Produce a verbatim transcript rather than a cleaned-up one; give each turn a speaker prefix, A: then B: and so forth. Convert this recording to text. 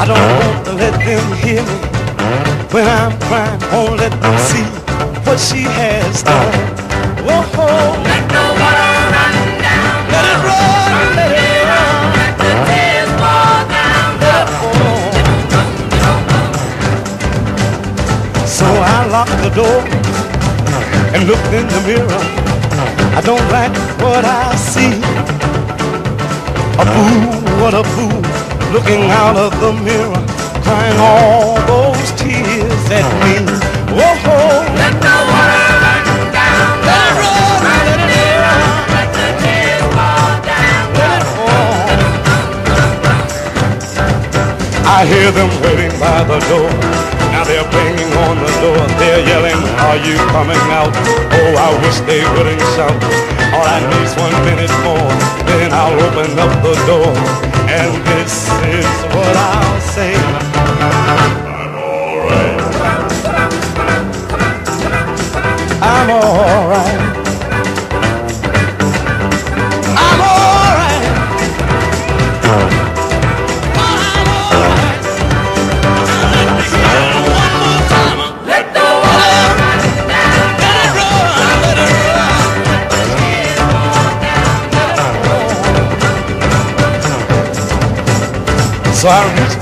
A: I don't want to let them hear me when I'm crying. Won't let them see what she has done. Whoa,
B: let the water run down.
A: let it run, let it run.
B: Let the tears fall down.
A: Let it fall. So I locked the door and looked in the mirror. I don't like what I see. A fool, what a fool, looking out of the mirror, crying all those tears at me. Whoa,
B: let the water run down.
A: let it run, let it run.
B: Let the tears fall down.
A: Let it fall. I hear them waiting by the door. Now they're banging on the door. They're yelling, are you coming out? Oh, I wish they wouldn't shout. All I need's one minute more, then I'll open up the door. And this is what I'll say. I'm alright. I'm alright. I'm alright.
B: Let the water run down.
A: Let it run, let it run. So I reached